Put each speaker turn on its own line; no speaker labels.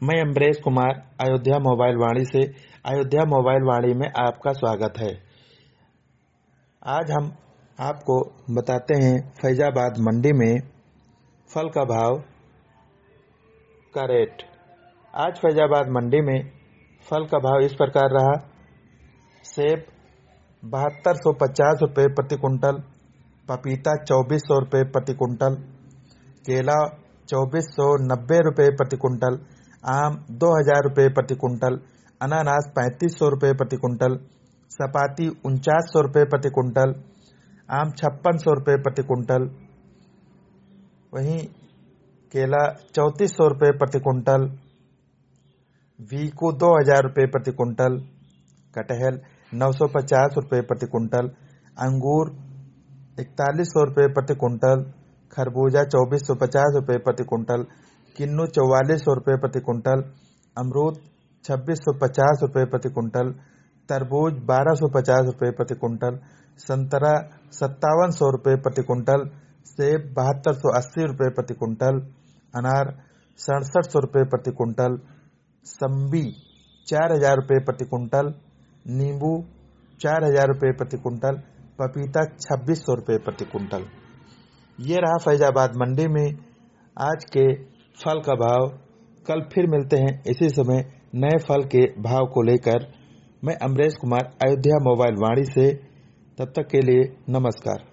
मैं अमरेश कुमार अयोध्या मोबाइल वाणी से अयोध्या मोबाइल वाणी में आपका स्वागत है। आज हम आपको बताते हैं फैजाबाद मंडी में फल का भाव का रेट। आज फैजाबाद मंडी में फल का भाव इस प्रकार रहा। सेब 7250 रुपये प्रति कुंटल, पपीता 2400 रुपये प्रति कुंटल, केला 2490 रुपये प्रति कुंटल, आम 2000 रुपये प्रति कुंटल, अनानास 3500 रुपये प्रति कुंटल, सपाती 4900 रुपये प्रति कुंटल, आम 5600 रुपये प्रति कुंटल, वहीं केला 3400 रुपये प्रति कुंटल, वीको 2000 रुपये प्रति कुंटल, कटहल 950 रुपये प्रति कुंटल, अंगूर 4100 रुपये प्रति कुंटल, खरबूजा 2450 रुपये प्रति कुंटल, किन्नू 4400 रुपये प्रति कुंटल, अमरूद 2650 रुपये प्रति कुंटल, तरबूज 1250 रुपये प्रति कुंटल, संतरा 5700 रुपये प्रति कुंटल, सेब 7280 रुपये प्रति कुंटल, अनार 6700 रुपये प्रति कुंटल, संबी 4000 रुपये प्रति कुंटल, नींबू 4000 रुपये प्रति कुंटल, पपीता 2600 रुपये प्रति कुंटल। ये रहा फैजाबाद मंडी में आज के फल का भाव। कल फिर मिलते हैं इसी समय नए फल के भाव को लेकर। मैं अमरेश कुमार अयोध्या मोबाइल वाणी से। तब तक के लिए नमस्कार।